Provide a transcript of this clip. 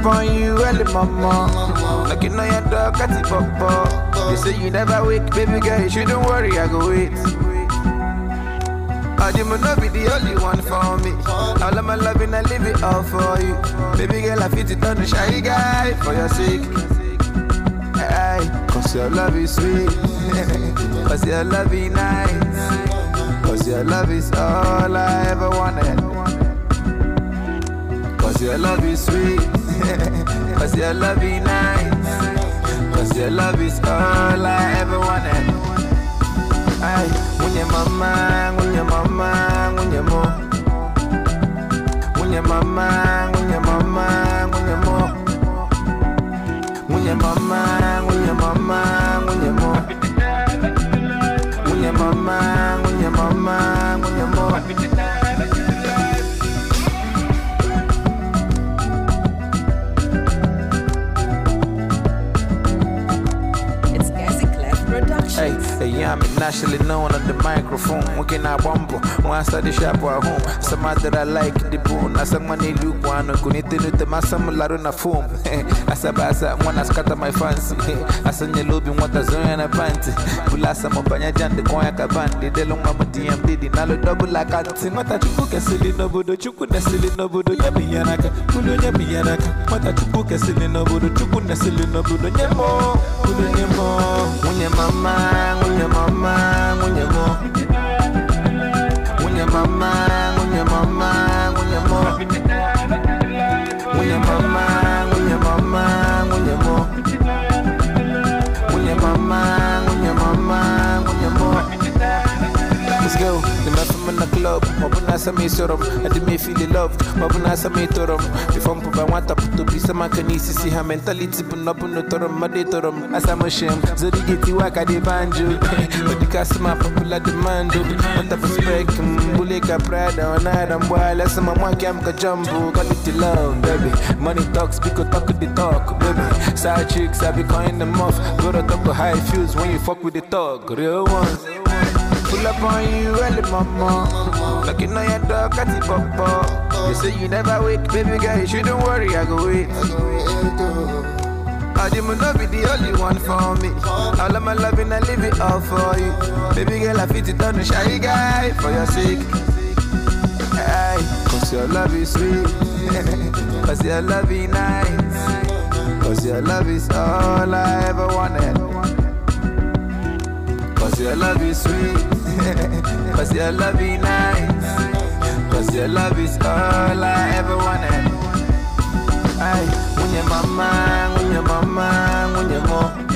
up on you early, mama. Looking on your dog, cat it papa. They say you never wake, baby girl, you shouldn't worry, I go wait. I did not be the only one for me. All of my loving, I leave it all for you. Baby girl, I fit it on the shy guy for your sake. Aye, cause your love is sweet. Cause your love is nice. Cause your love is all I ever wanted. Cause your love is sweet. Cause your love is nice. Cause your love is all I ever wanted. Aye, when your mama, when your mama, when your mo. When your mama, when your mama, when your mo. When your mama, when your mama, when your mo. When your mama, when your mama, when your mo. Hey, yeah, I'm nationally known on the microphone. We can have bumble. Once I the shop at home. Some that I like the bone. As some money look one. Couldn't tell the massam laruna foam. As a bassa, one I scatter my fancy. As a yellow bin what a zone and a panty. Pulasa Mopanya Jan, the Koyaka band. The long mama DM did it. Now double like a thing. What a chuka silly nobodo, chukuna silly nobodo, Yabianaka, Kudu Yabianaka. What a chuka silly nobodo, chukuna silly nobodo, Yamo, Kudu Yamo. When your mama. When your mama, when your mom. When your mama, when your mama, when your mom. When your mama, when your mama, when your mom. When your mama, when your mama, when your mom. Let's go. The man from the club. Mabuna Sami Sorum. I did me feel loved. Mabuna Sami Torum. If I'm Puba want to be some canisi, see her mentality, put up on the Torum, Madetorum, as I'm ashamed. Zodi Waka de Banjo. But the customer popular demand. On the perspective, Buleka Prada, on Adam Wild, as some one camka jumbo. Quality love, baby. Money talks, people talk with the talk, baby. Side chicks, I be calling them off. Go to talk high fuse when you fuck with the talk. Real ones. Pull up on you early, mama. Looking on your dog, cat it papa. They say you never wake, baby girl, you shouldn't worry, I go wait. I did not be the only one for me. All of my loving, I leave it all for you. Baby girl, I fit it on the shy guy for your sake. Aye, cause your love is sweet. Cause your love is nice. Cause your love is all I ever wanted. Cause your love is sweet. Cause your love is nice. Cause your love is all I ever wanted. Aye, when your mama, when your mama, when your mom.